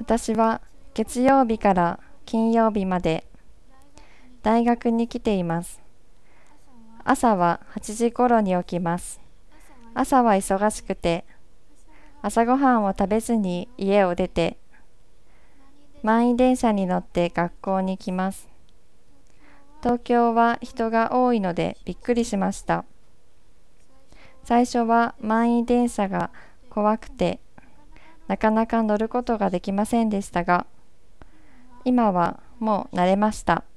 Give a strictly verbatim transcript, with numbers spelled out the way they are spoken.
私は月曜日から金曜日まで大学に来ています。朝ははちじ頃に起きます。朝は忙しくて、朝ごはんを食べずに家を出て、満員電車に乗って学校に来ます。東京は人が多いのでびっくりしました。最初は満員電車が怖くて、なかなか乗ることができませんでしたが、今はもう慣れました。